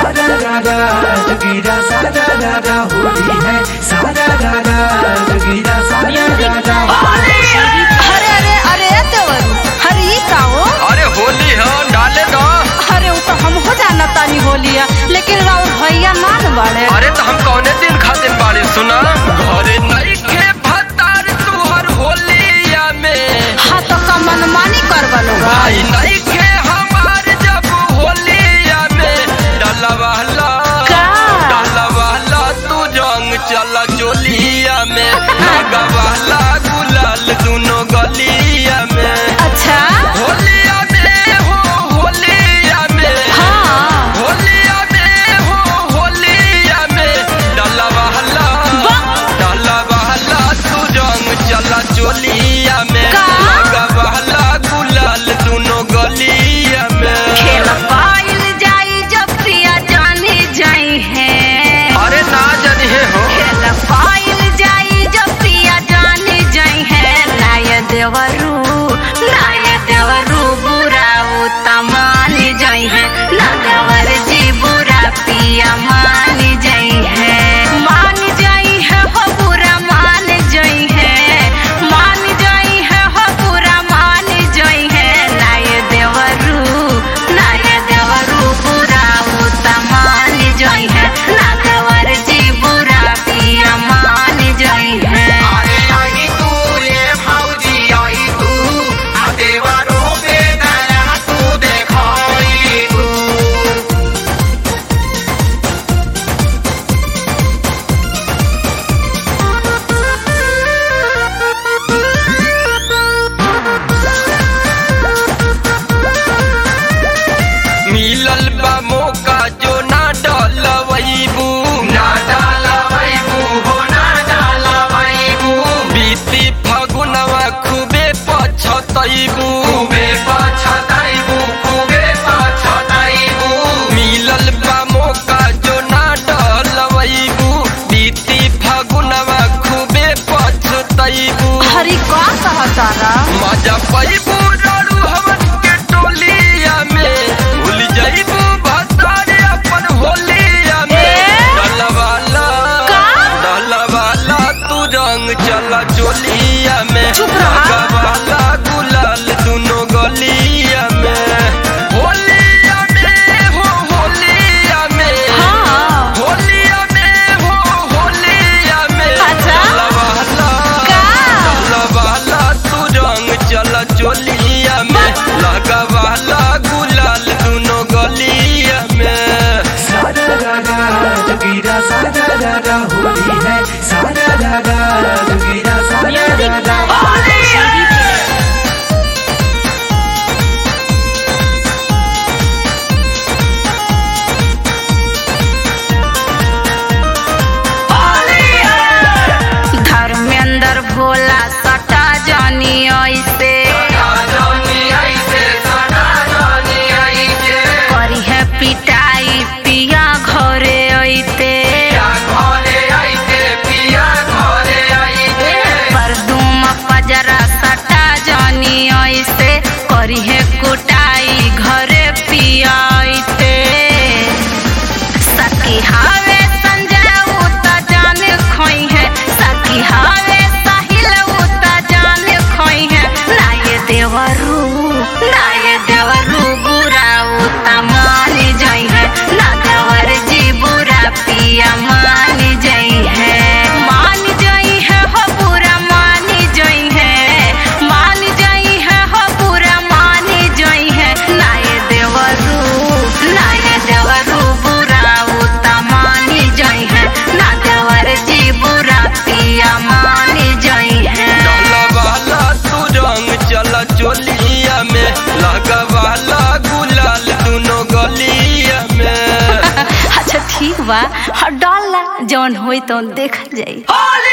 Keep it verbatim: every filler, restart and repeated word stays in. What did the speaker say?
सारा रारा जोगीरा सारा रारा होली है सारा रारा जोगीरा सारा रारा। अरे अरे अरे देवर अरे ये का हो? अरे होली है डाले दो। अरे वो तो हमको जाना तानी होली है लेकिन राउर भैया मान बाड़े। अरे तो हम कौने दिन खातिर बाड़े सुना घरे नहीं के भतार तुहर होलिया में। हाँ तो का मनमानी करवा लो भाई नहीं के हमार जब होलिया में डलवाला डलवाला तू जंग चला चोलिया में लगवाला गुलाल दोनों गलिया में। अच्छा होलिया में हो होलिया में हाँ होलिया में हो होलिया में डलवाला डलवाला तू जंग चला चोलिया में लगवाला गुलाल दोनों गलिया में। खेल पाइल जाई जब प्रिया जाने जाई है। अरे ना जानी है हो खेल पाइल जाई जब प्रिया जाने जाई है। नाय देवरू नाय देवरू बुरा वो तमान जाई है ना देवर जी बुरा पिया मान जाई है। मान जाई है हो बुरा मान जाई है मान जाई है हो बुरा मान जाई है। नाय देवरू नाय देवरू बुरा वो तमान जाई है ना देवर जी बुरा पिया मान जाई है। अरे आई तू ये भौजी आई तू आ देवरो पे दया तू देखाई तू। मिलल बा मौका जो ना डलवैबू ना डालवैबू हो ना डालवैबू बीती फगुनवा खूबे पछतैबू खूबे पछताइबू खूबे पछताइबू। मिलल बा मौका जो ना डलवैबू बीती फगुनवा खूबे पछतैबू। हरी का कहतारा मजा पैबू डारू हमन के टोलिया में भूल जाइबू भतारे अपन होलिया में। डलवाला डलवाला तू रंग चला चोलिया में चुप रहा। लगवाला गुलाल दोनों गलिया में। होलिया में हो होलिया में हाँ होलिया में हो होलिया में अच्छा। डलवाला डलवाला तू रंग चला चोलिया में लगवाला गुलाल दोनों गलिया में। सारा रारा जोगीरा सारा रारा होली है सारा रारा जोगीरा सारा रारा। धर्मेंद्र भोला सटा जानी ऐसे करी है पिटाई पिया घरे ऐते परदूम पजरा सटा जानी ऐसे करी है कुटाई घरे पिया ऐते। सखी हावे संजय उता जाने खोई है सखी हावे साहिल उता जाने खोई है। नाय देवरू नाय देवरू बुरा उता मान जाई है ना देवर जी बुरा पिया मान जाई है। मान जाई है हो बुरा मान जाई है मान जाई है हो बुरा मान जाई है। नाय देवरू नाय देवरू बुरा उता मान जाई है ना देवर जी बुरा पिया मान जाई है। डलवाला तू रंग चला चोलिया में लगवाला गुलाल दोनों गलिया में। अच्छा ठीक बा डाल जौन होई तो देख जाई।